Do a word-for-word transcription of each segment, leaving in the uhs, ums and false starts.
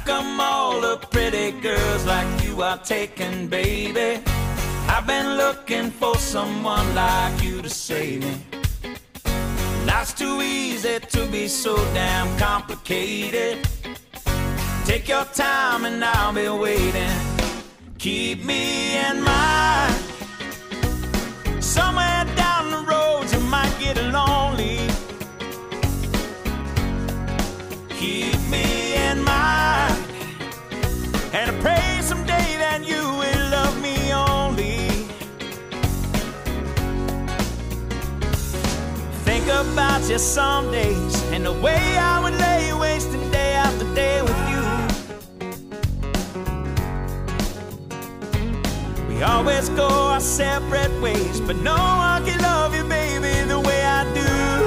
come all the pretty girls like you are taken, baby? I've been looking for someone like you to save me. Life's too easy to be so damn complicated. Take your time and I'll be waiting. Keep me in mind. Somewhere down the road you might get lonely. Keep me in mind. And I pray someday that you will love me only. Think about you some days and the way I would lay wasting day after day with you. We always go our separate ways, but no one can love you, baby, the way I do.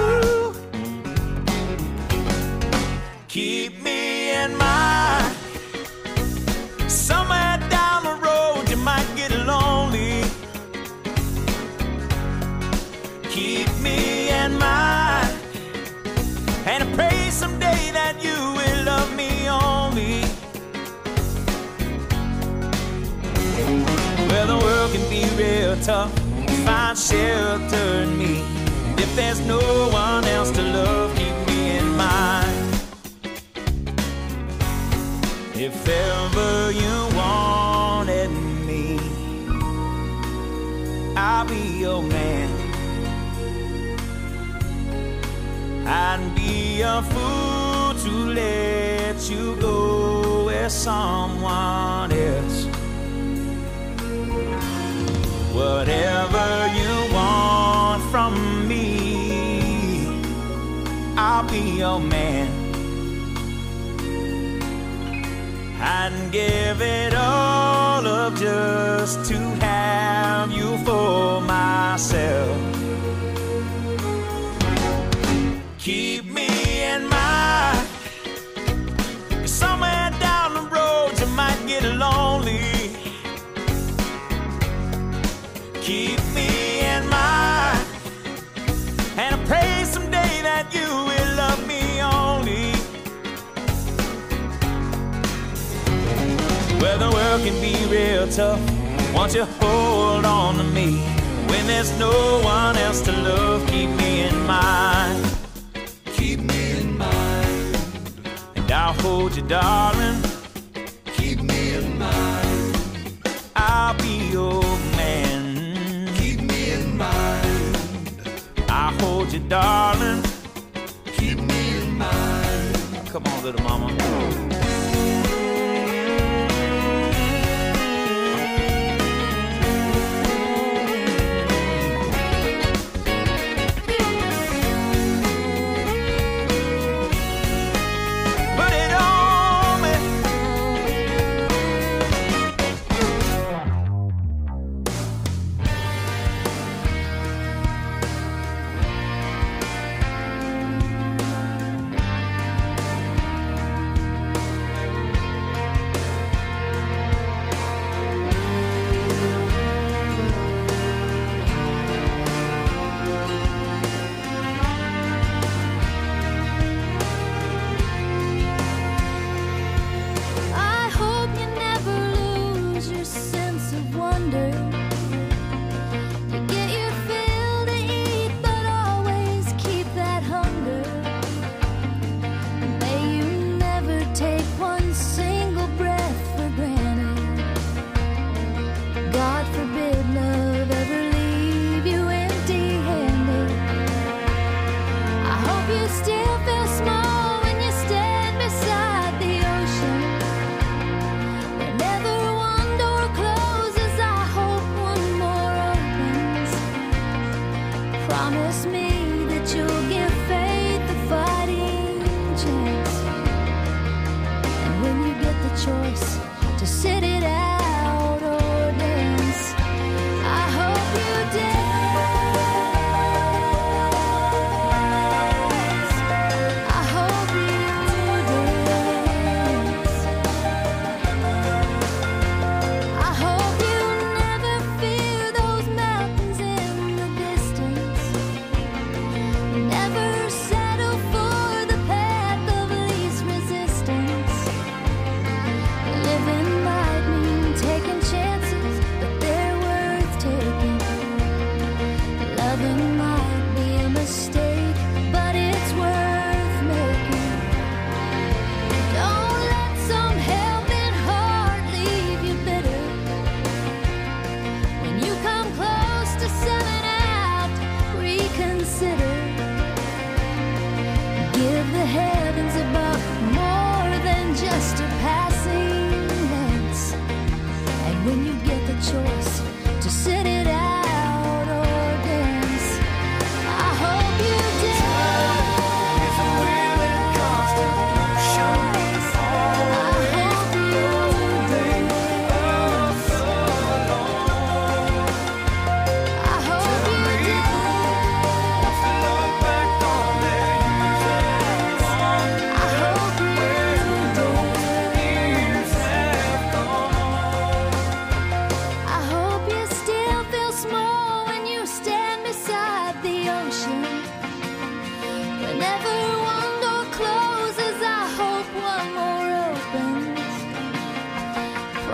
Keep me in mind. Somewhere down the road you might get lonely. Keep me in mind. And I pray someday that you will love me only. Well, the world can be real tough. Find shelter in me. If there's no one else to love, keep me in mind. If ever you wanted me, I'll be your man. I'd be a fool to let you go with someone else. Whatever you want from me, I'll be your man. I'd give it all up just to have you for myself. Keep me in mind. Somewhere down the road you might get lonely. Keep me in mind. And I pray someday that you will love me only. Well, the world can be real tough. Won't you hold on to me? When there's no one else to love, keep me in mind. Keep me in mind. And I'll hold you, darling. Keep me in mind. I'll be your man. Keep me in mind. I'll hold you, darling. Keep me in mind. Come on, little mama.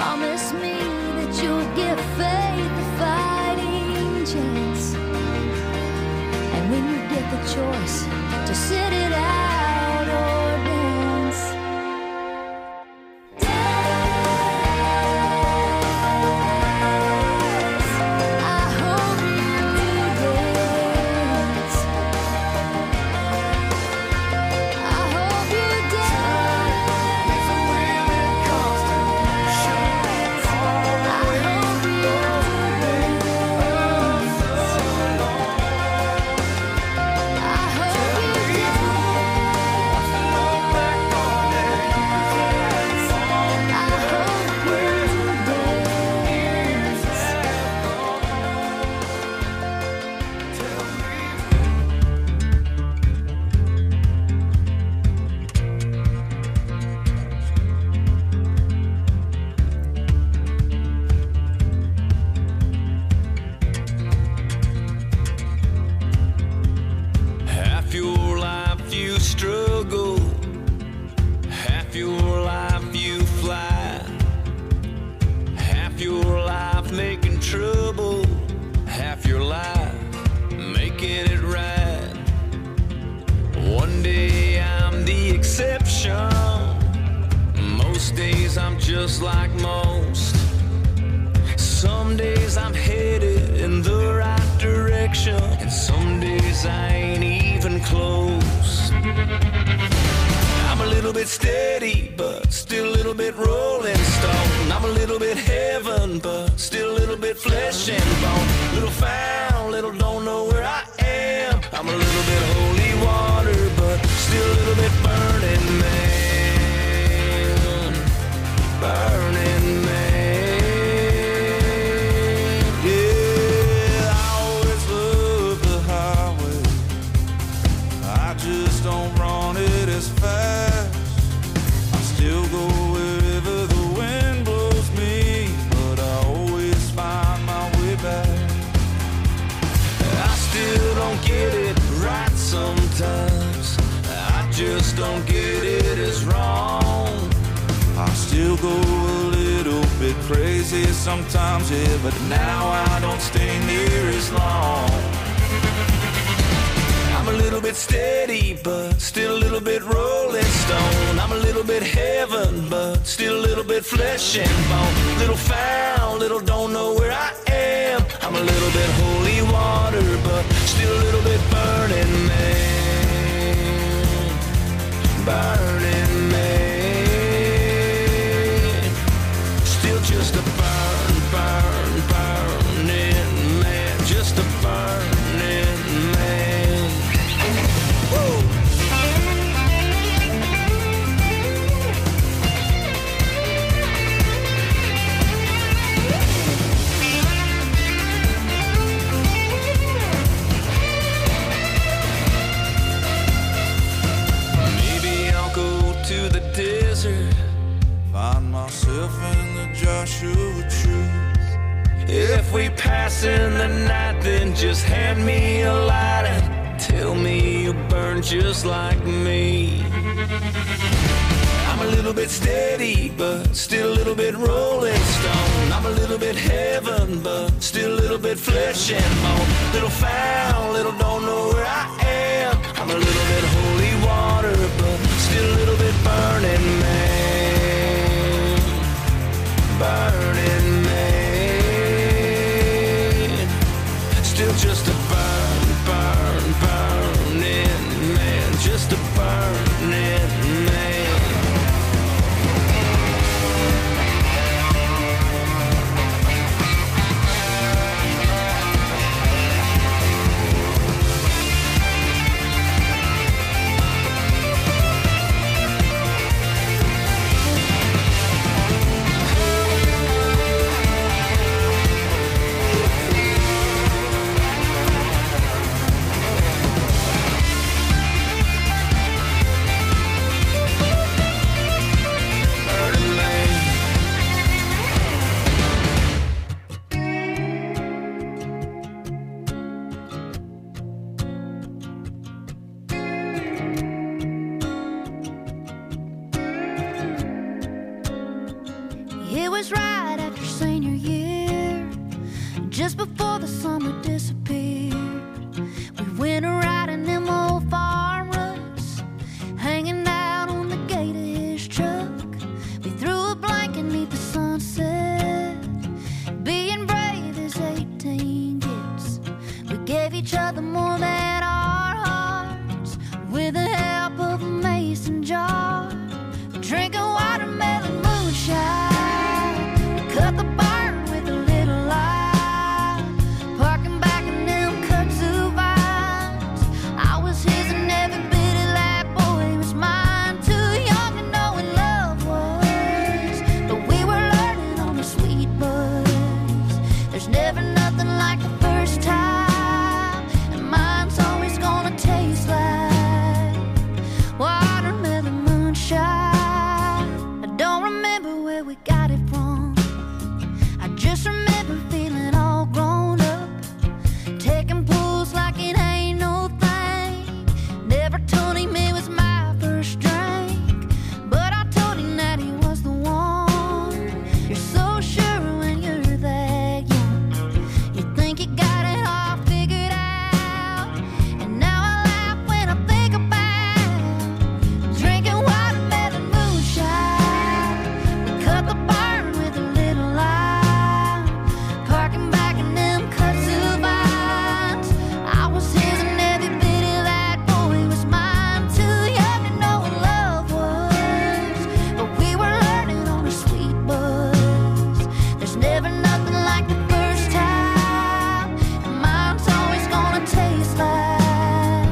Promise me that you'll give faith a fighting chance. And when you get the choice to sit it out or dance, just like most. Some days I'm headed in the right direction, and some days I ain't even close. I'm a little bit steady, but still a little bit rolling stone. I'm a little bit heaven, but still a little bit flesh and bone. Little found, little don't know where I am. I'm a little bit holy water, but still a little bit burning man. Burning man. Yeah, I always love the highway. I just don't run it as fast. I still go wherever the wind blows me, but I always find my way back. I still don't get it right sometimes. I just don't get it as wrong. I still go a little bit crazy sometimes, yeah, but now I don't stay near as long. I'm a little bit steady, but still a little bit rolling stone. I'm a little bit heaven, but still a little bit flesh and bone. Little found, little don't know where I am. I'm a little bit holy water, but still a little bit burning man. Burning man. Just a burn, burn, burning man. Just a burning man. Woo! Maybe I'll go to the desert, find myself in Joshua truth. If we pass in the night, then just hand me a light and tell me you burn just like me. I'm a little bit steady, but still a little bit rolling stone. I'm a little bit heaven, but still a little bit flesh and bone. Little found, little don't know where I am. I'm a little bit holy water, but still a little bit burning man. Burning man. Still just a burn, burn, burning man. Just a burning man. was right after senior year, just before the summer disappeared. We went a riding them old farm ruts, hanging out on the gate of his truck. We threw a blanket neath the sunset, being brave as eighteen gets. We gave each other more than our hearts, with the help of a mason jar, drinking watermelon moonshine. We cut the barn with a little light, parking back in them kudzu vines. I was his and every bit of that boy was mine. Too young to know what love was, but we were learning on the sweet buzz. There's never nothing like the first time, and mine's always gonna taste like watermelon moonshine. I don't remember where we got it from, I just remember feeling all grown up, taking pulls like it ain't no thing. Never told him it was my first drink, but I told him that he was the one. You're so sure when you're that young, you think you got it all figured out. And now I laugh when I think about drinking watermelon moonshine. We cut the barn with a little light, parking back in them kudzu vines. I was his and every bit of that boy was mine. Too young to know what love was, but we were learning on a sweet buzz. There's never nothing like the first time, and mine's always gonna taste like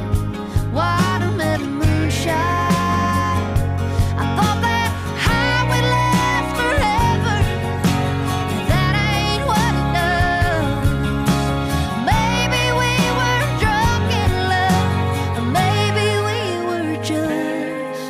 watermelon moonshine. I thought that high would last forever, but that ain't what it does. Maybe we were drunk in love, or maybe we were just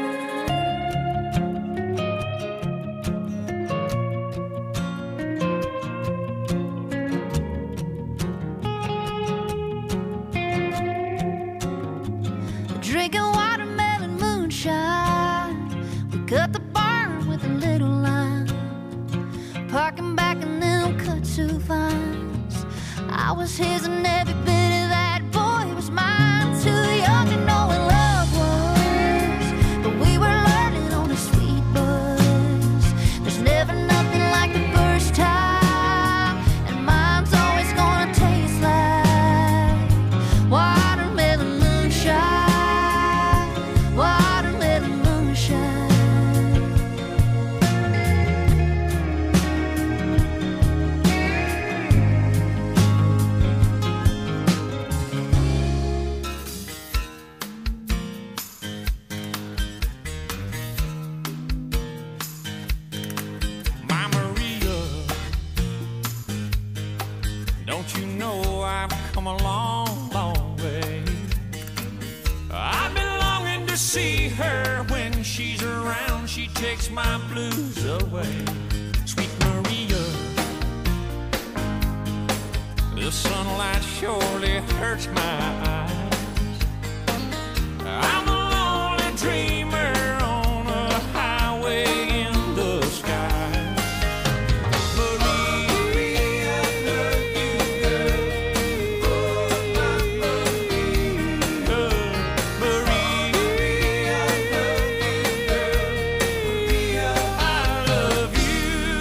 drinking watermelon moonshine. We cut the barn with a little line, parking back in them kudzu vines. I was his and every bit of that boy was mine. Too young to know what love was, but we were learning on a sweet buzz. There's never nothing like the first time, and mine's always gonna taste like watermelon moonshine. Watermelon moonshine. My Maria, don't you know I've come a long, long way? I've been longing to see her. When she's around, she takes my blues away. Sweet Maria, the sunlight surely hurts my eyes. I'm a lonely dreamer on a highway in the sky. Maria, I love you, girl. Maria, I love you, girl. I love you.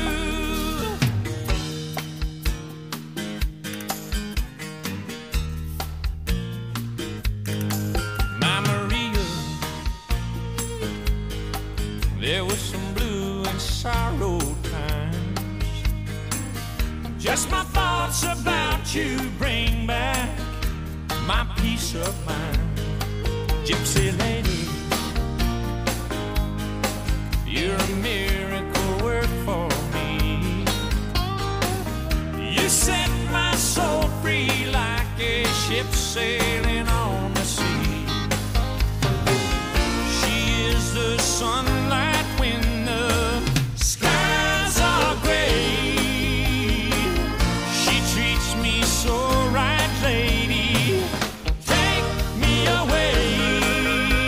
My Maria, there was some blue and sorrow times. Just my thoughts about you bring back my peace of mind. Gypsy lady, you're a miracle work for me. You set my soul free like a ship sailing on the sea. She is the sunlight when the skies are gray. She treats me so right, lady. Take me away.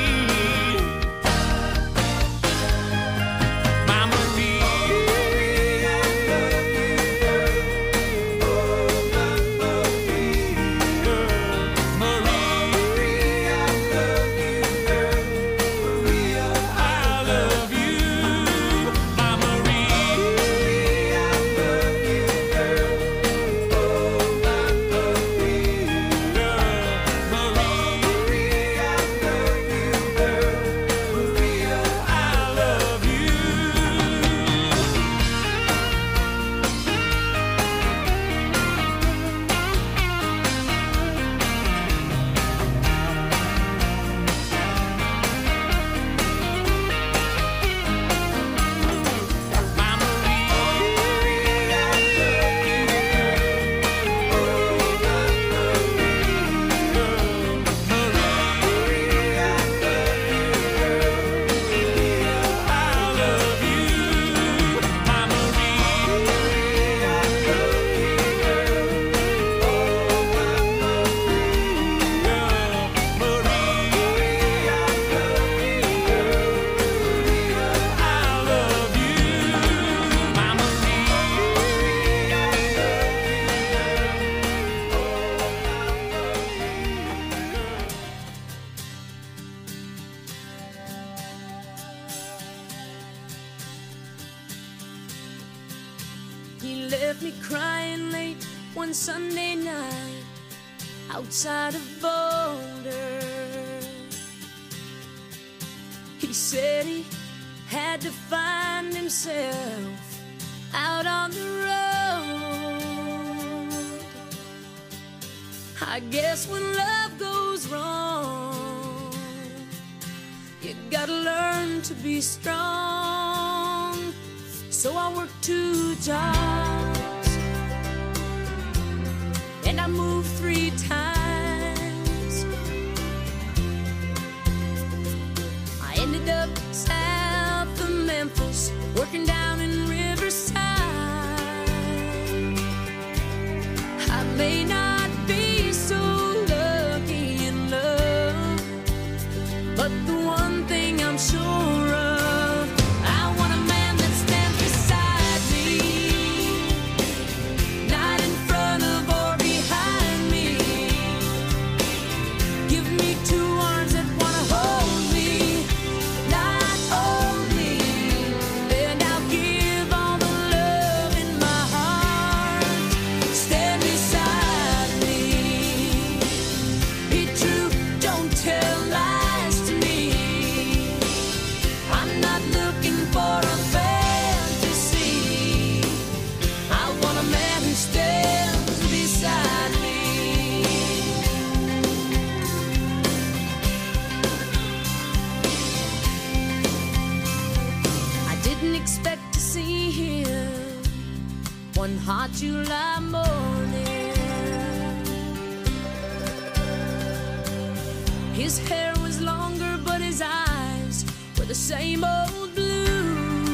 My Maria, He left me crying late one Sunday night outside of Boulder. He said he had to find himself out on the road. I guess when love goes wrong, you gotta learn to be strong. So I worked two jobs and I moved three times. I ended up south of Memphis, working down in Riverside. I may not be so lucky in love, but the one thing I'm sure of, I want a man that stands beside me, not in front of or behind me. Give me two arms that wanna hold me, not only, and I'll give all the love in my heart. Stand beside me. Be true, don't tell lies to me. I'm not looking for a fantasy. I want a man who stands beside me. I didn't expect to see him one hot July morning. His hair was longer, but his eyes were the same old blue.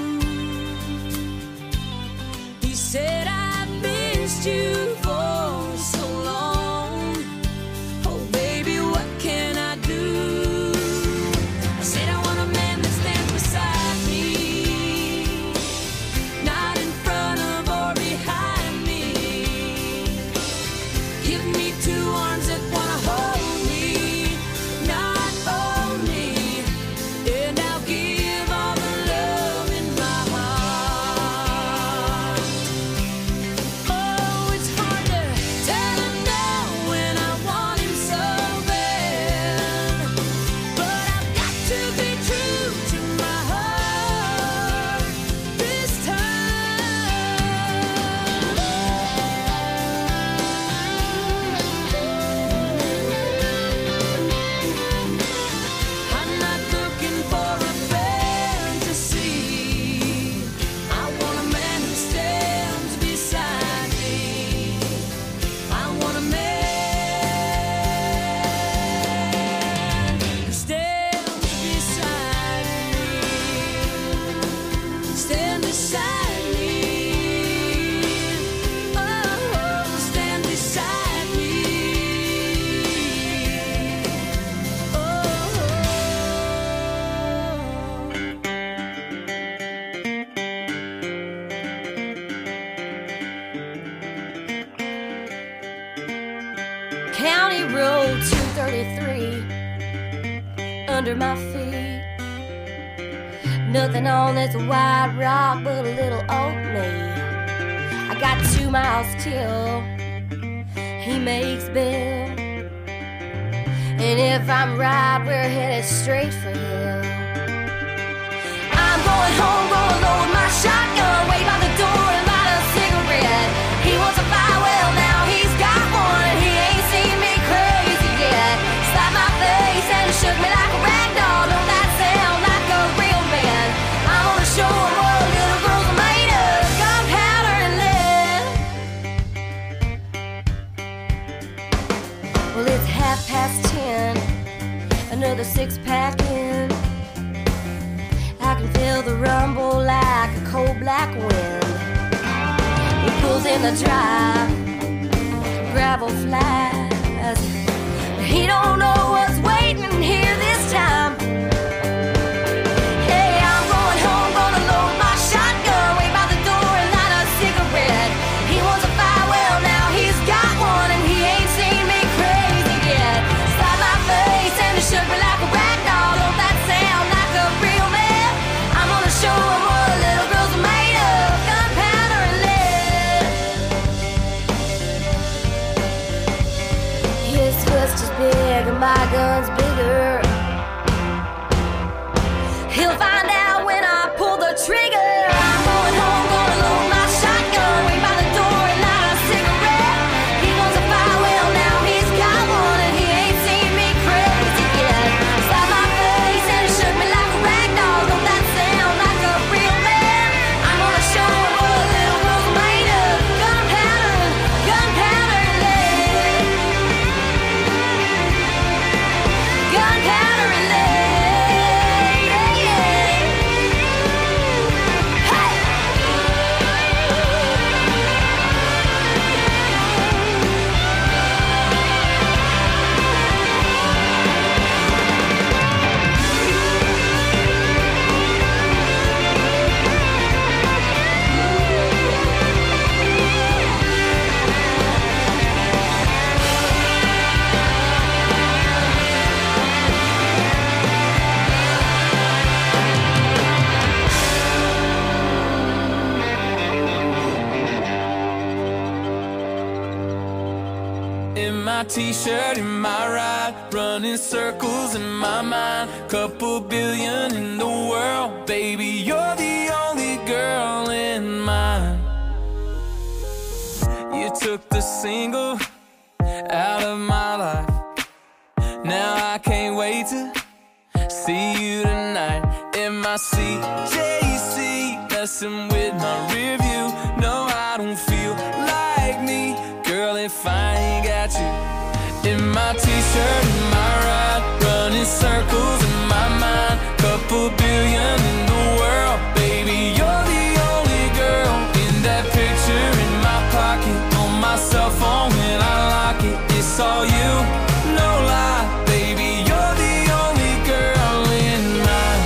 He said, I've missed you for so long. Oh, baby, what can I do? I said, I want a man that stands beside me, not in front of or behind me. Give me two arms that wanna hold me, not only, and I'll give all the love in my heart. Oh, it's hard to tell him no when I want him so bad, but I've got to be true to my heart this time. I'm not looking for a fantasy. I want a man who stands beside me. I want a man who stands beside me. Stand beside me. Oh, stand beside me. Oh. County Road two thirty-three under my feet. Nothing on this white rock but a little old me. I got two miles till he makes bail, and if I'm right, we're headed straight for hell. I'm going home, gonna load my shotgun, wait by the door and light a cigarette. He wants a fire, well now he's got one, and he ain't seen me crazy yet. Slapped my face and shook me like a rag doll. Don't that sound like a real man? I'm gonna show him what little girls are made of, gunpowder and lead. Well, it's half past ten, another six pack in. I can feel the rumble like a cold black wind. He pulls in the drive, gravel flies. He don't know what's waiting here this time. Hey, I'm going home, gonna load my shotgun, wait by the door and light a cigarette. He wants a fire, well now he's got one, and he ain't seen me crazy yet. Slap my face and it shook me like a rag doll. Don't that sound like a real man? I'm gonna show him what little girls are made of, gunpowder and lead. my gun's bigger. He'll find out when I pull the trigger. I'm going home, gonna load my shotgun, wait by the door and light a cigarette. He wants a fire, well now he's got one, and he ain't seen me crazy yet. Slapped my face and he shook me like a rag doll. Don't that sound like a real man? I'm gonna show him what a little girl's made of. Gunpowder, gunpowder and lead. Gunpowder and lead. In my t-shirt, in my ride, running circles in my mind. Couple billion in the world, baby, you're the only girl in mine. You took the single out of my life. Now I can't wait to see you tonight. In my C J C, messing with my rear view. No, I don't feel like me, girl, if I ain't got you. In my t-shirt, in my ride, running circles in my mind. Couple billion in the world, baby, you're the only girl. In that picture in my pocket, on my cell phone when I lock it, it's all you, no lie, baby, you're the only girl in mine.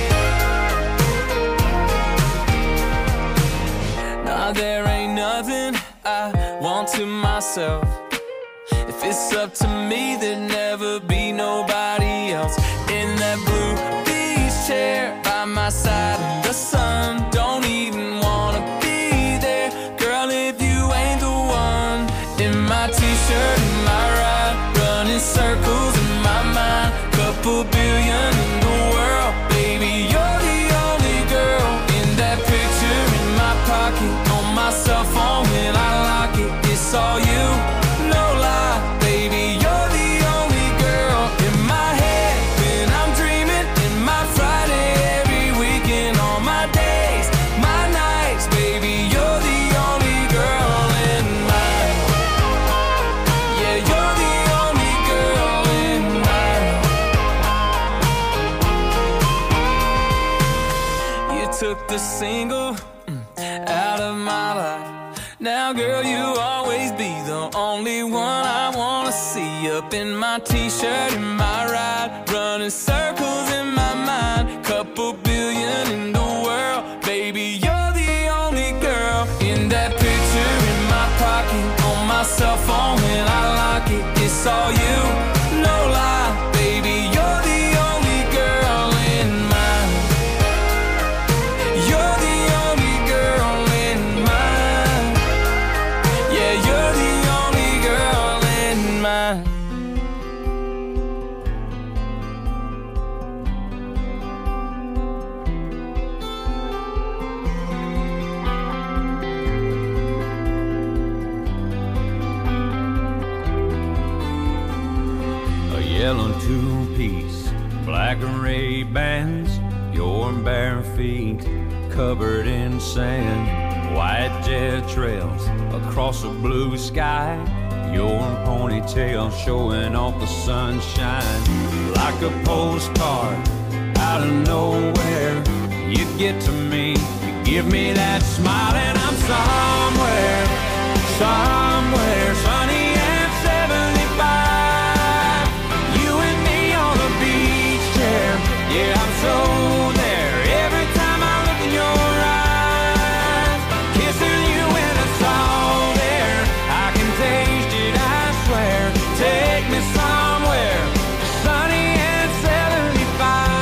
Nah, there ain't nothing I want to myself. If it's up to me, there'd never be nobody else. In that blue beach chair by my side in the sun, don't even wanna be there, girl, if you ain't the one. In my t-shirt, in my ride, running circles in my mind. Couple billion in the world, baby, you're the only girl. In that picture in my pocket, on my cell phone when I lock it, it's all you, no lie, baby, you're the only girl. In my head when I'm dreaming, in my Friday every weekend, all my days, my nights, baby, you're the only girl in mine. Yeah, you're the only girl in mine. You took the single mm, out of my life. Now, girl, you'll always be the only one I wanna see. Up in my t-shirt, in my ride, running circles in my mind. Couple billion in the world, baby, you're the only girl. In that picture in my pocket, on my cell phone when I lock it, it's all you, no lie, baby, you're the only girl in mine. You're the only girl in mine. Yeah, you're the only girl in mine. A yellow two-piece, black and red bands, your bare feet covered in sand, white jet trails across a blue sky, your ponytail showing off the sunshine. Like a postcard out of nowhere, you get to me, you give me that smile, and I'm somewhere, somewhere sunny and seventy-five. You and me on the beach chair, yeah, I'm so there. Every time I look in your eyes, kissing you in the salt air, I can taste it, I swear. Take me somewhere sunny and seventy-five.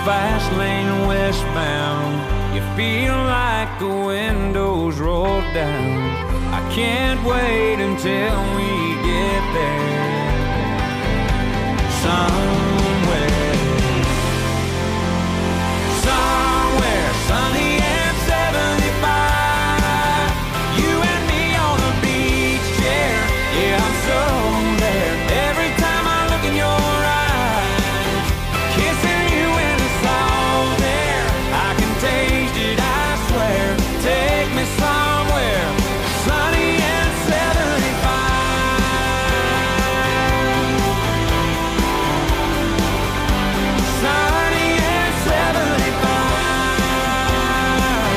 fast lane westbound. You feel like the windows roll down. I can't wait until we get there. Somewhere, somewhere sunny and seventy-five. You and me on a beach chair. Yeah, I'm so there. Every time I look in your eyes, kissing you in the salt air. I can taste it, I swear. Take me somewhere sunny and seventy-five. Sunny and seventy-five.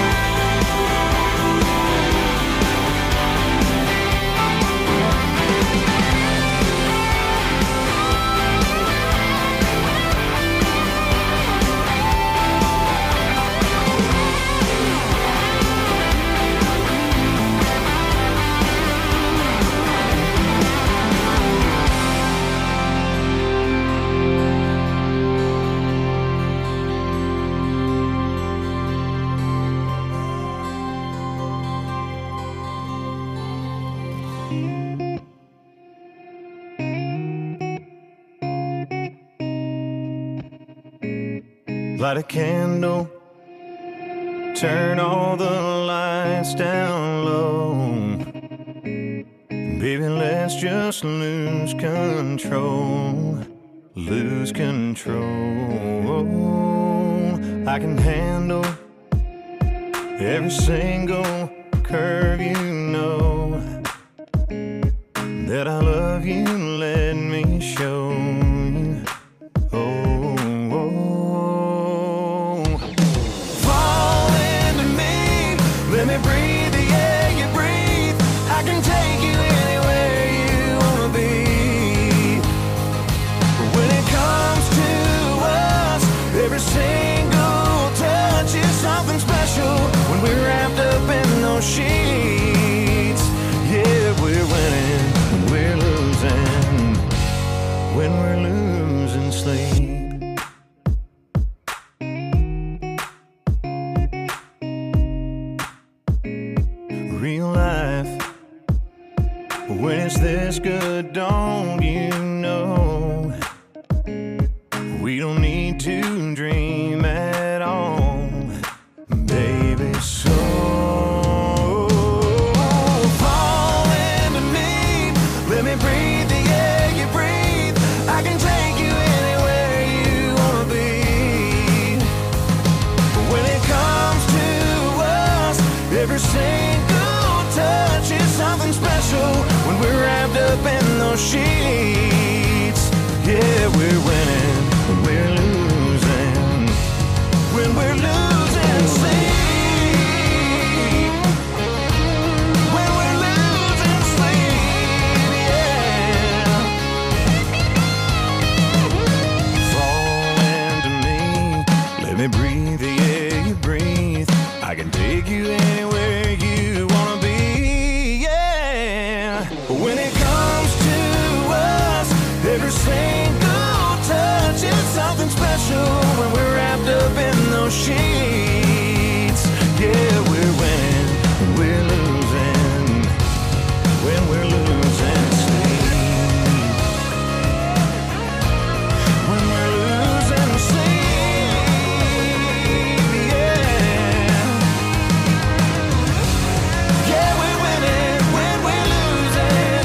Light a candle, turn all the lights down low. Baby, let's just lose control, lose control. I can handle every single curve, you know that I love you, let me show you. Oh, oh. Fall into me, let me breathe the air you breathe. I can take you anywhere you wanna be. But when it comes to us, every single touch is something special. When we're wrapped up in those sheets, yeah, we're winning. When we're losing, when we're losing sleep. Real life, when it's this good, don't you know? We don't need to dream at all, baby. So fall into me, let me breathe the air you breathe. I can take you anywhere you wanna be. But when it comes to us, every single touch is something special. When we're wrapped up in those sheets, yeah, we're winning. When we're losing, when we're losing sleep, when we're losing sleep, yeah. Fall into me, let me breathe the air you breathe. I can take you anywhere you wanna be, yeah. But when it comes to us, every single touch is something special. When we're wrapped up in those sheets, yeah, we're winning. When we're losing, when we're losing sleep, when we're losing sleep, yeah. Yeah, we're winning when we're losing.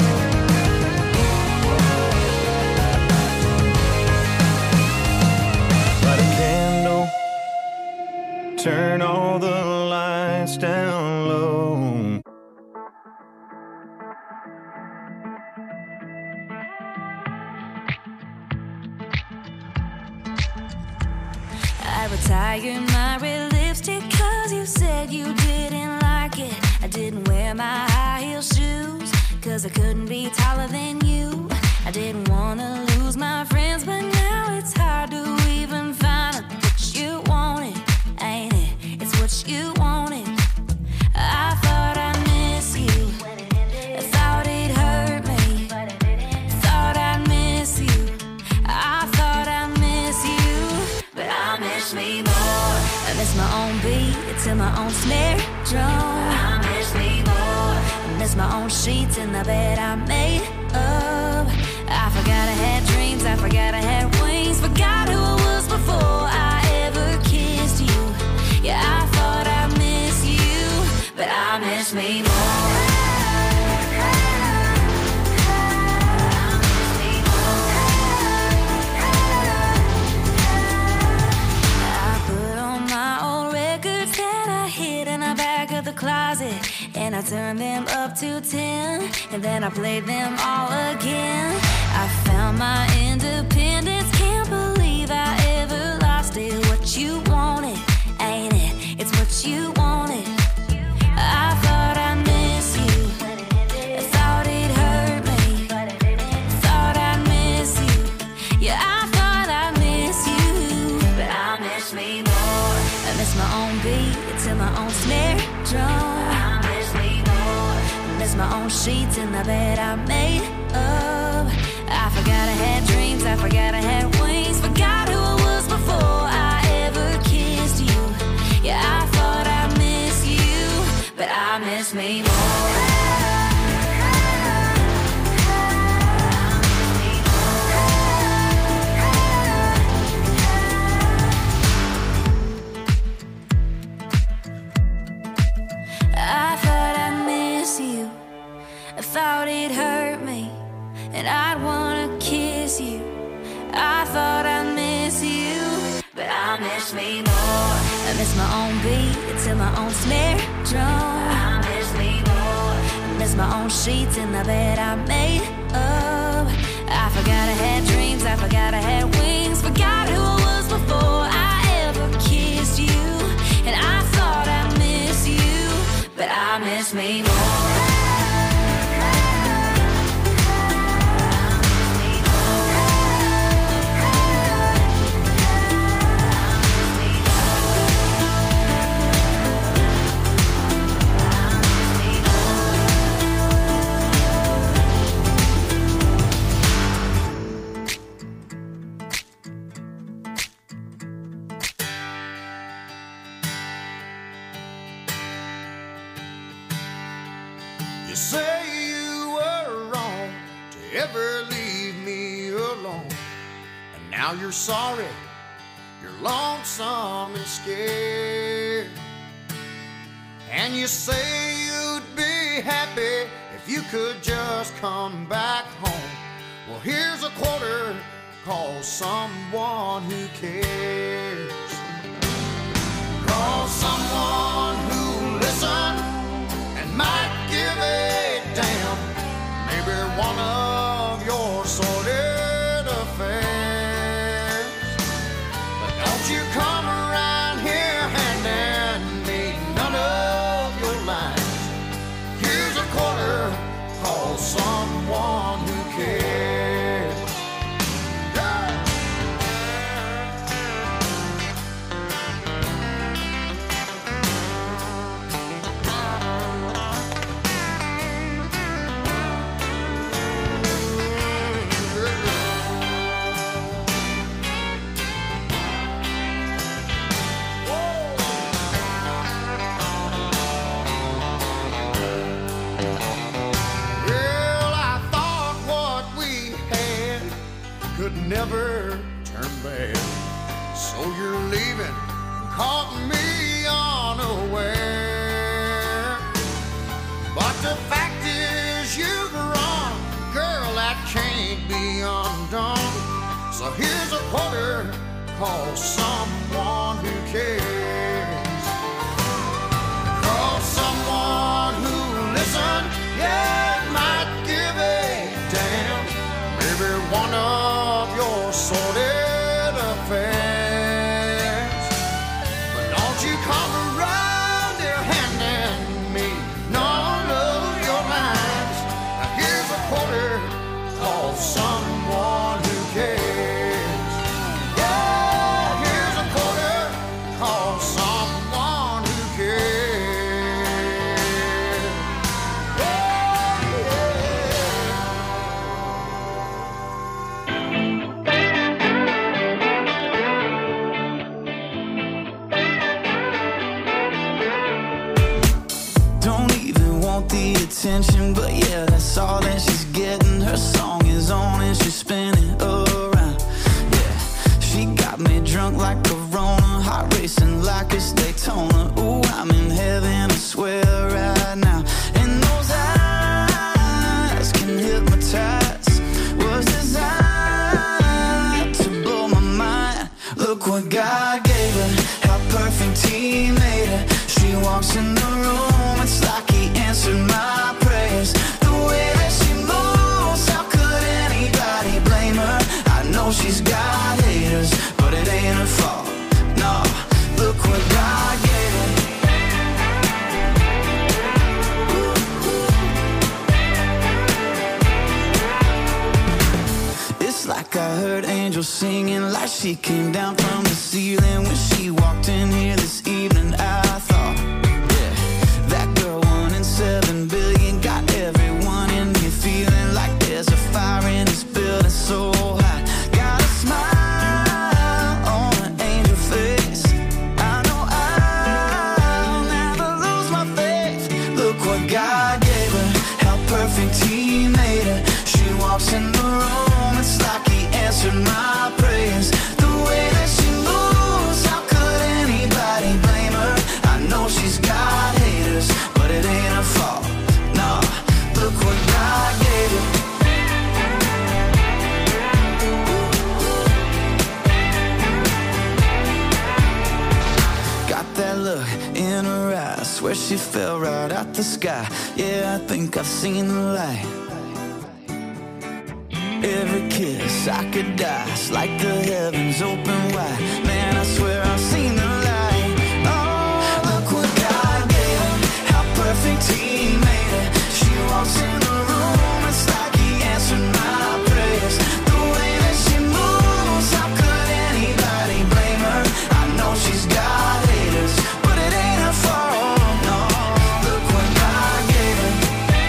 Light a candle, turn all the lights down low. I retired my red lipstick cause you said you didn't like it. I didn't wear my high heel shoes cause I couldn't be taller than you. I didn't wanna lose my friends, but now it's hard to even find what you wanted, ain't it? It's what you wanted. I thought I'd miss you, I thought it hurt me, thought I'd miss you, I thought I'd miss you, but I miss me more. I miss my own beat to my own snare drum. I miss me more. I miss my own sheets in the bed I made up. I forgot I had dreams, I forgot I had wings, forgot who I was before I ever kissed you. Yeah, I thought I miss you, but I miss me more. Closet, and I turned them up to ten, and then I played them all again. I found my independence, can't believe I ever lost it. What you wanted, ain't it? It's what you wanted. I thought I miss you, I thought it hurt me, thought I'd miss you. Yeah, I thought I miss you, but I miss me more. I miss my own beat to my own snare drum. I miss me more. I miss my own sheets in the bed I made up. I forgot I had dreams, I forgot I had wings, forgot who I was before I ever kissed you. Yeah, I thought I miss you, but I miss me more. I thought it hurt me, and I'd wanna kiss you. I thought I miss you, but I miss me more. I miss my own beat to my own snare drum. I miss me more. I miss my own sheets in the bed I made up. I forgot I had dreams, I forgot I had wings, forgot who I was before I ever kissed you. And I thought I miss you, but I miss me more. Now you're sorry, you're lonesome and scared, and you say you'd be happy if you could just come back home. Well, here's a quarter, call someone who cares. Call someone who'll listen and might give a damn. Maybe one of your sordid affairs. You come around here handing me none of your lines. Here's a quarter, call someone who cares. Yeah. Never turn back, so you're leaving, caught me unaware. But the fact is you've run, girl, that can't be undone. So here's a quarter, call someone who cares. Call someone who'll listen, yeah, might give a damn. Maybe one of your sordid affairs. But don't you come around here handing me none of your lines. Now here's a quarter, call someone who cares. Yeah, here's a quarter, call got me drunk like Corona, heart racing like it's Daytona. Ooh, I'm in heaven, I swear right now. And those eyes can hypnotize, was designed to blow my mind. Look what God gave her, how perfect He made her. She walks in the room, it's like He answered my prayers. The way that she moves, how could anybody blame her? I know she's got haters, but it ain't her fault. No, look what God gave her. It's like I heard angels singing, like she came down from the ceiling when she walked in here this evening. I thought, yeah, that girl one in seven billion got everyone in here feeling like there's a fire in this building so hot. Got a smile on an angel face. I know I'll never lose my faith. Look what God gave her, how perfect He made her. She walks in the room, it's like He answered my prayers. The way that she moves, how could anybody blame her? I know she's got haters, but it ain't her fault. No, look what God gave her. Got that look in her eyes, swear she fell right out the sky. Yeah, I think I've seen the light. Every kiss I could die, it's like the heavens open wide. Man, I swear I've seen the light. Oh, look what God gave her, how perfect He made her. She walks in the room, it's like He answered my prayers. The way that she moves, how could anybody blame her? I know she's got haters, but it ain't her fault. No, look what God gave her.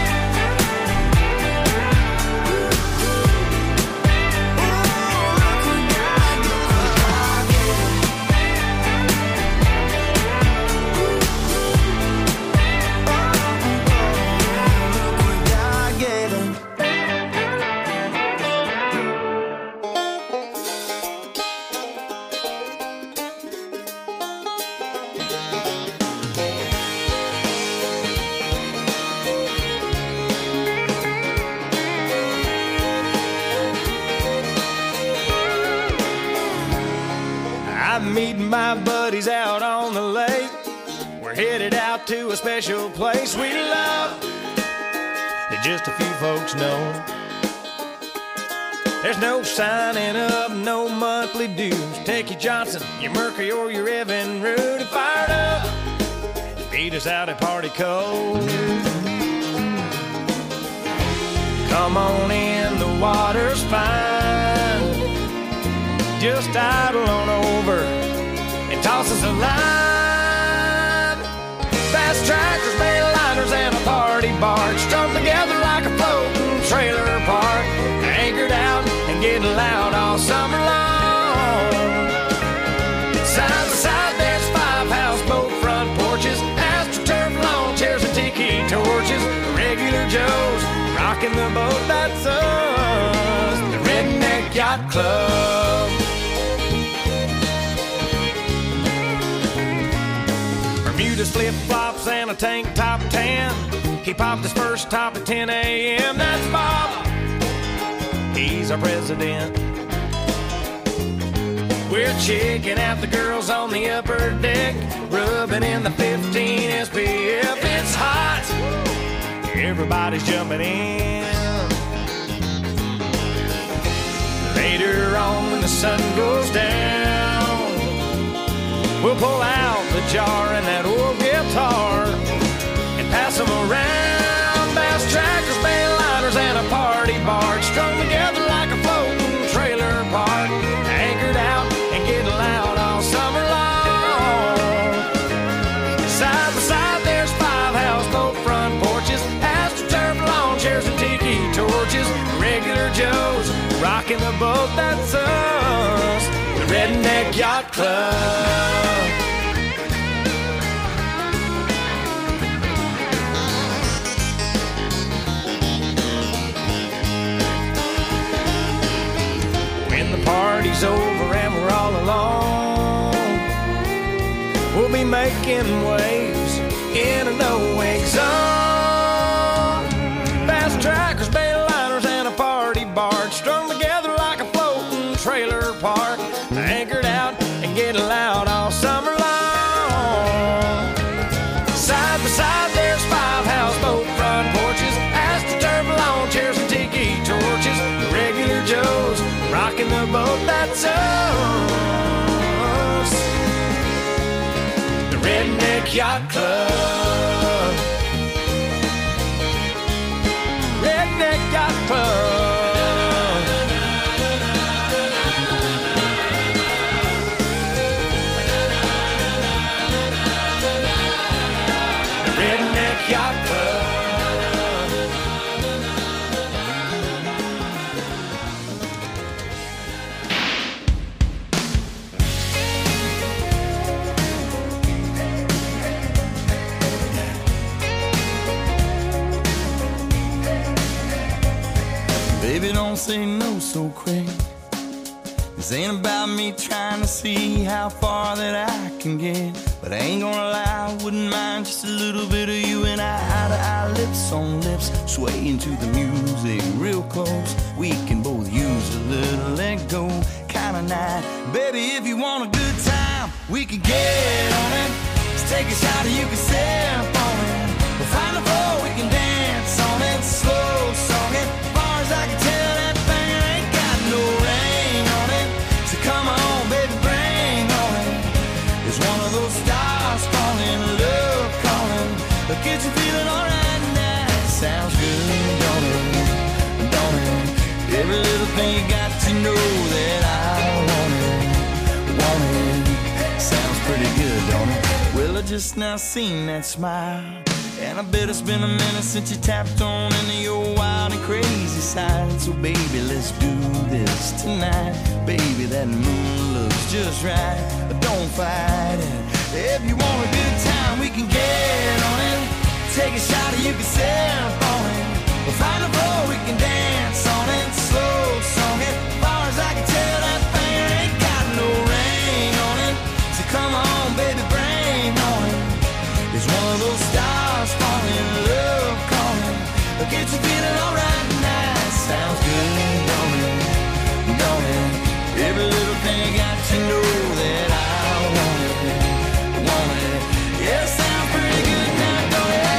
I'm meeting my buddies out on the lake. We're headed out to a special place we love that just a few folks know. There's no signing up, no monthly dues. Take your Johnson, your Mercury, or your Evan Root and fired up. Beat us out at Party Cove. Come on in, the water's fine. Just idle on over and toss us a line. Fast trackers, mainliners, and a party barge strung together like a floating trailer park. Anchored out and getting loud all summer long. Side to side, there's five houseboat front porches, AstroTurf lawn chairs and tiki torches. Regular Joes rocking the boat, that's us, the Redneck Yacht Club. Bermuda's flip-flops and a tank top tan. He popped his first top at ten a m That's Bob, he's our president. We're checking out the girls on the upper deck, rubbing in the fifteen S P F. It's hot, everybody's jumping in. Later on when the sun goes down, we'll pull out the jar and that old guitar and pass them around. Bass trackers, mainliners, and a party barge strung together like a floating trailer park. Anchored out and getting loud all summer long. Side by side, there's five houseboat front porches, AstroTurf lawn chairs and tiki torches. Regular Joes rocking the boat, that's us, the Redneck Yacht Club. When the party's over and we're all alone, making waves in a no-wake zone. Fast trackers, bail liners, and a party barge strung together like a floating trailer park, anchored out and getting loud all summer long. Side by side, there's five houseboat front porches, astroturf lawn chairs and tiki torches. The regular Joes rocking the boat that's us. The Redneck Yacht Club. Redneck Yacht Club. Redneck Yacht Club. Baby, don't say no so quick. This ain't about me trying to see how far that I can get. But I ain't gonna lie, I wouldn't mind just a little bit of you and I, eye to eye, lips on lips, swaying to the music real close. We can both use a little let go kind of night. Baby, if you want a good time, we can get on it. Let's take a shot and you can sip on it. We'll find a floor, we can dance on it. Slow song it, as far as I can tell, that thing ain't got no rain on it. So come on, baby, bring on it. It's one of those stars falling, love calling. But get you feeling alright now. Sounds good, don't it? Don't it? Every little thing you got to know that I want it, want it. Sounds pretty good, don't it? Well, I just now seen that smile, and I bet it's been a minute since you tapped on into your wild and crazy side. So baby, let's do this tonight. Baby, that moon looks just right. Don't fight it. If you want a good time, we can get on it. Take a shot and you can sip on it. We'll find a floor, we can dance on it. Slow song it, as far as I can tell, that thing ain't got no rain on it. So come on, baby, bring on it. It's one of those stars falling, love calling. Get you feeling alright now. Sounds good, don't it? Don't it? Every little thing got to know that I want it, want it. Yeah, sounds pretty good now, don't it?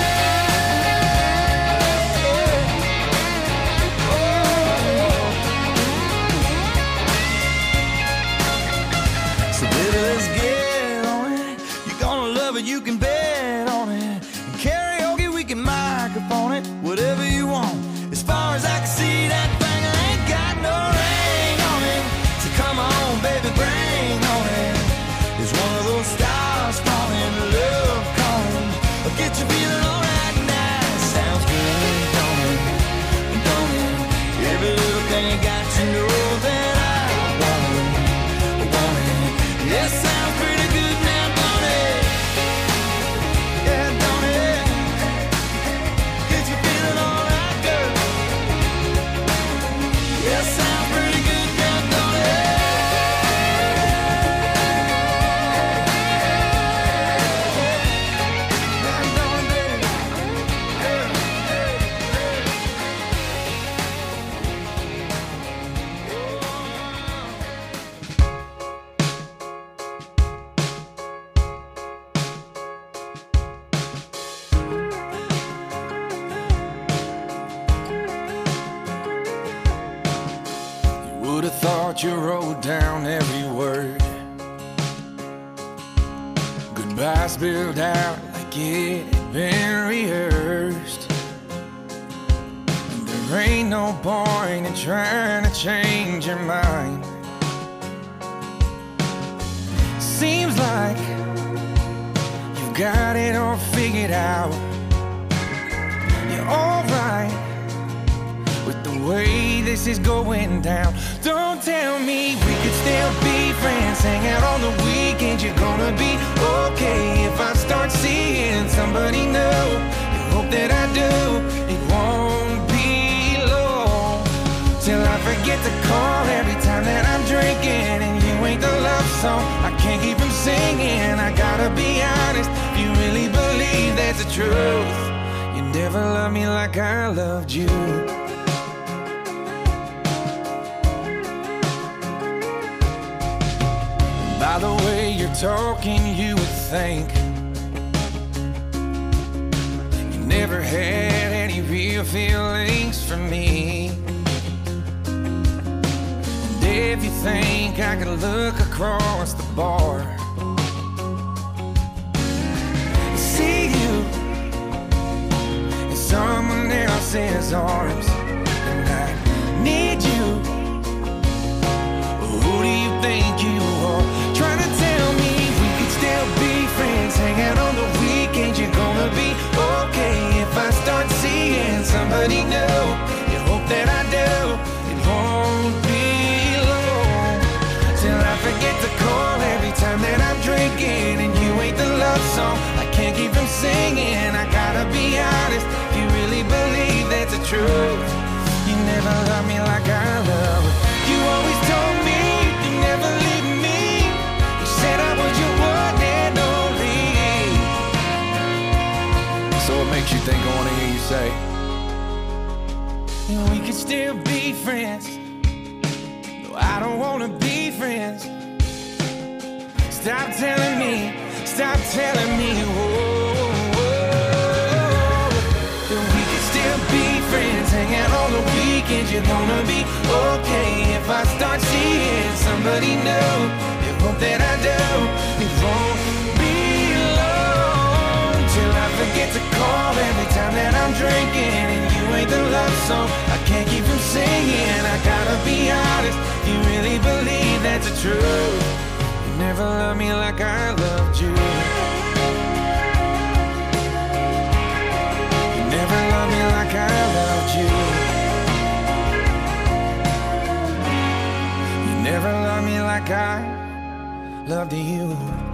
So baby, let's get on it. You're gonna love it, you can bet on it. And karaoke, we can microphone it. Whatever you want. As far as I can see, that thing ain't got no rain on it. So come on, baby, bring on it. It's one of those stars falling, love calling. Get you feeling alright now. Sounds good, don't it? Don't it? Every little thing you got to know that I want it, want it. Yeah, sounds pretty good now, don't it? Yeah, don't it? Get you feeling alright, girl. Yeah, sounds pretty good now, don't it? Would've thought you wrote down every word. Goodbye spilled out like it had been rehearsed. And there ain't no point in trying to change your mind. Seems like you've got it all figured out. You're alright with the way this is going down. Don't tell me we could still be friends, hang out on the weekends. You're gonna be okay if I start seeing somebody new. You hope that I do. It won't be long till I forget to call every time that I'm drinking, and you ain't the love song, I can't keep from singing. I gotta be honest, if you really believe that's the truth, you never loved me like I loved you. By the way you're talking, you would think you never had any real feelings for me. And if you think I could look across the bar, see you in someone else's arms, and I need you. Who do you think you are? Trying to tell me we could still be friends, hang out on the weekends. You're gonna be okay if I start seeing somebody new. You hope that I do. It won't be long till I forget to call every time that I'm drinking, and you ain't the love song I can't keep from singing. I gotta be honest, if you really believe that's the truth, you never loved me like I love. You always told me you never leave me. You said I was your one and only. So what makes you think I wanna hear you say we could still be friends? No, I don't wanna be friends. Stop telling me, stop telling me, whoa, whoa, that we could still be friends, hang out on the weekends. You're gonna be okay if I start seeing somebody new. You hope that I do. It won't be long till I forget to call every time that I'm drinking, and you ain't the love song I can't keep from singing. I gotta be honest, you really believe that's the truth. You never loved me like I loved you. You never loved me like I loved you. You never loved me like I loved you.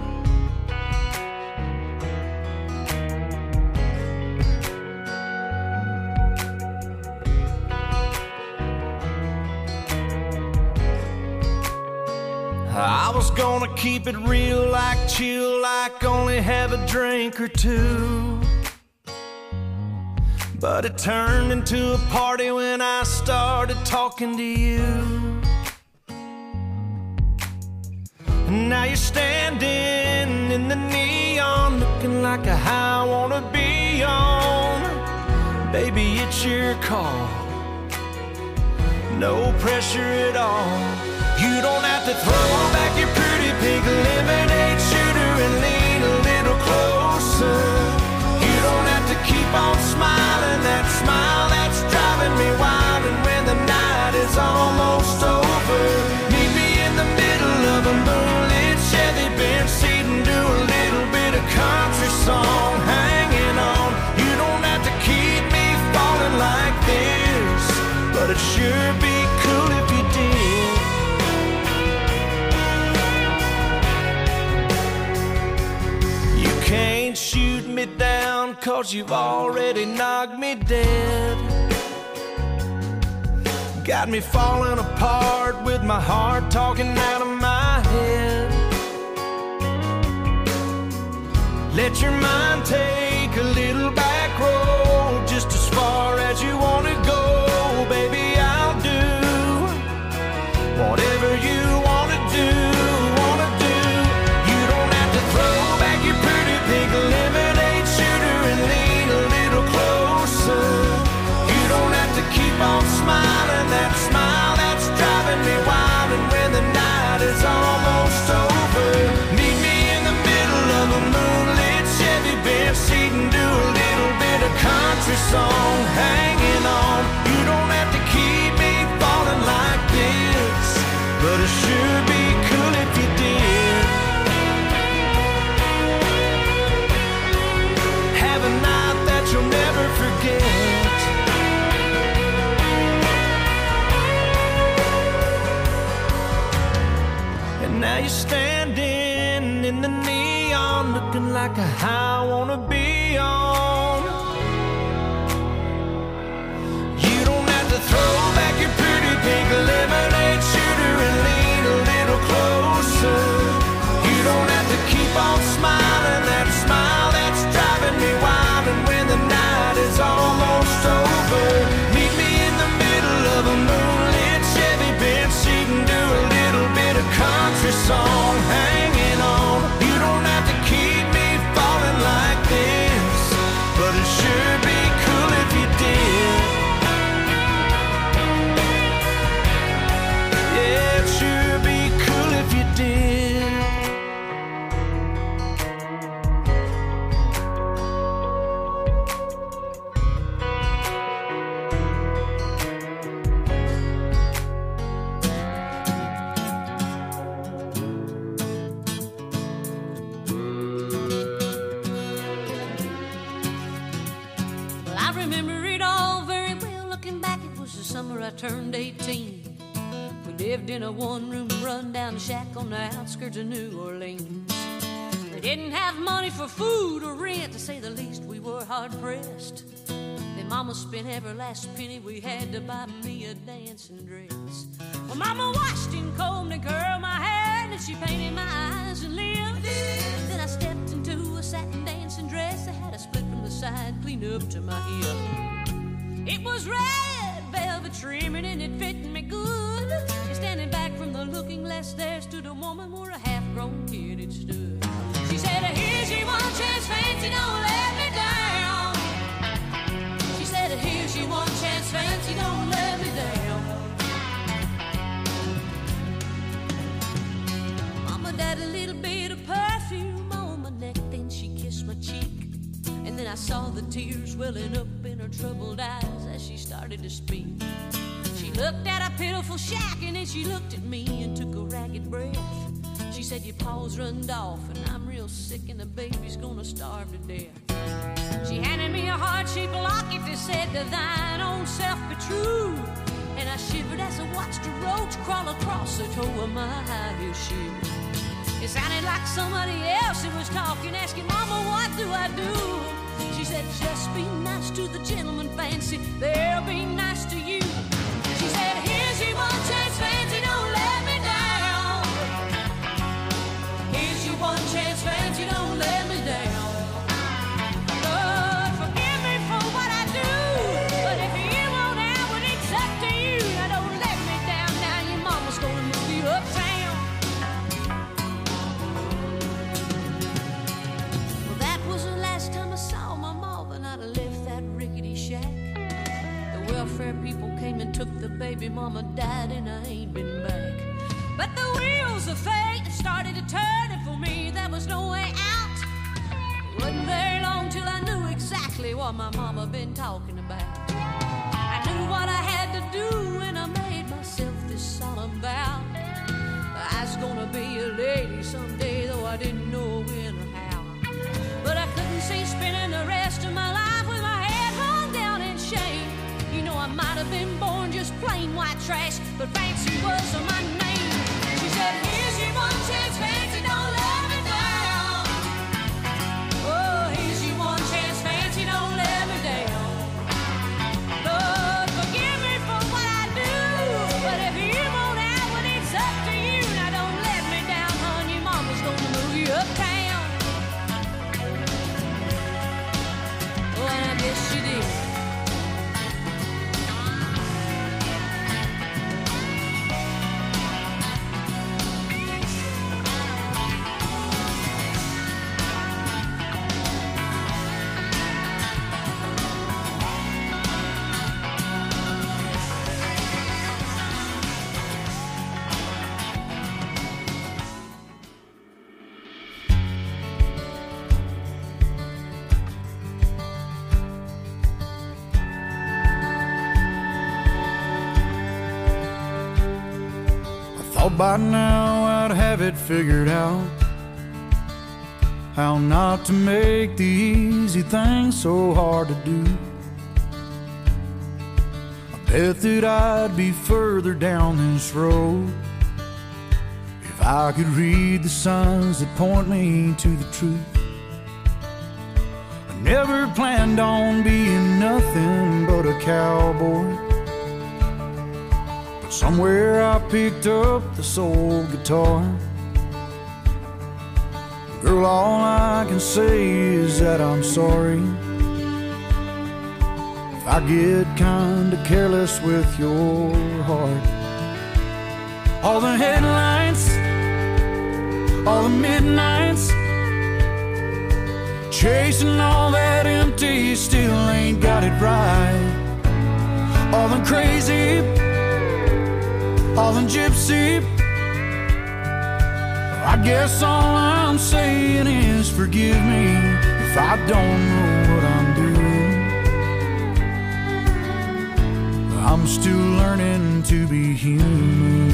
I was gonna keep it real, like chill, like only have a drink or two, but it turned into a party when I started talking to you. And now you're standing in the neon, looking like a high I wanna be on. Baby, it's your call, no pressure at all. You don't have to throw back your pretty pink lemonade shooter and lean a little closer. You don't have to keep on smiling, that smile that's driving me wild. And when the night is almost over, meet me in the middle of a moonlit Chevy bench seat and do a little bit of country song, hanging on. You don't have to keep me falling like this, but it'd sure be cool if you did. Can't shoot me down, cause you've already knocked me dead. Got me falling apart with my heart talking out of my head. Let your mind take a little back road, just as far as you want to go. Baby, I'll do whatever you want to do, want to do. You don't have to throw back your pretty pink lemonade shooter and lean a little closer. You don't have to keep on smiling, that smile that's driving me wild. And when the night is almost over, meet me in the middle of a moonlit Chevy bench seat and do a little bit of country song, hanging on. You don't have to keep me falling like this, but it sure be cool if you did. Have a night that you'll never forget. And now you're standing in the neon, looking like a high I wanna be on. You don't have to throw back your pretty pink lemonade shooter and lean a little closer. turned eighteen. We lived in a one-room run-down shack on the outskirts of New Orleans. We didn't have money for food or rent, to say the least. We were hard-pressed. Then Mama spent every last penny we had to buy me a dancing dress. Well, Mama washed and combed and curled my hair, and she painted my eyes and lips. Then I stepped into a satin dancing dress that had a split from the side, clean up to my hip. It was red velvet trimming and it fit me good. And standing back from the looking glass, there stood a woman where a half-grown kid had stood. She said, here's your one chance, fancy, don't let me down. She said, here's your one chance, fancy, don't let me down. Mama died a little bit of perfume on my neck, then she kissed my cheek. And then I saw the tears welling up in her troubled eyes as she started to speak. She looked at a pitiful shack, and then she looked at me and took a ragged breath. She said, your paws runned off, and I'm real sick, and the baby's gonna starve to death. She handed me a heart-shaped locket that said, to thine own self be true. And I shivered as I watched a roach crawl across the toe of my high-heel shoe. It sounded like somebody else that was talking, asking, Mama, what do I do? She said, just be nice to the gentleman, fancy, they'll be nice to you. She said, here's your one chance, fancy, don't let me down. Here's your one chance, fancy, don't let me down. Lord, forgive me for what I do, but if you won't out, well, it's up to you. Now don't let me down, now your mama's gonna move you uptown. Welfare people came and took the baby, Mama died and I ain't been back. But the wheels of fate started to turn, and for me there was no way out. It wasn't very long till I knew exactly what my mama been talking about. I knew what I had to do when I made myself this solemn vow. I was gonna be a lady someday, though I didn't know when or how. But I couldn't see spending the rest of my life with my head hung down in shame. You know, I might have been born just plain white trash, but fancy was my name. She said, here's your one chance, fancy, don't let me down. Oh, here's your one chance, fancy, don't let me down. Lord, forgive me for what I do, but if you won't out, well, it's up to you. Now don't let me down, hon, your mama's gonna move you uptown. Oh, and I guess she did. Thought by now I'd have it figured out, how not to make the easy things so hard to do. I bet that I'd be further down this road if I could read the signs that point me to the truth. I never planned on being nothing but a cowboy. Somewhere I picked up the soul guitar. Girl, all I can say is that I'm sorry if I get kinda careless with your heart. All the headlights, all the midnights, chasing all that empty, still ain't got it right. All the crazy, all the gypsy, I guess all I'm saying is forgive me if I don't know what I'm doing. I'm still learning to be human.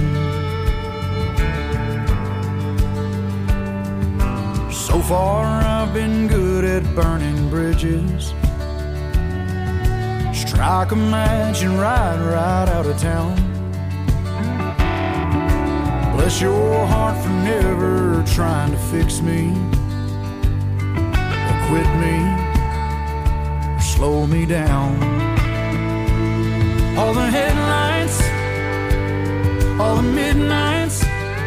So far I've been good at burning bridges, strike a match and ride right out of town. Bless your heart for never trying to fix me, or quit me, or slow me down. All the headlights, all the midnights,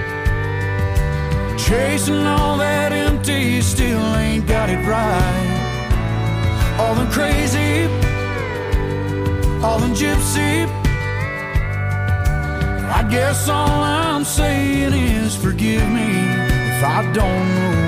chasing all that empty, still ain't got it right. All the crazy, all the gypsy, I guess all I'm saying is forgive me if I don't know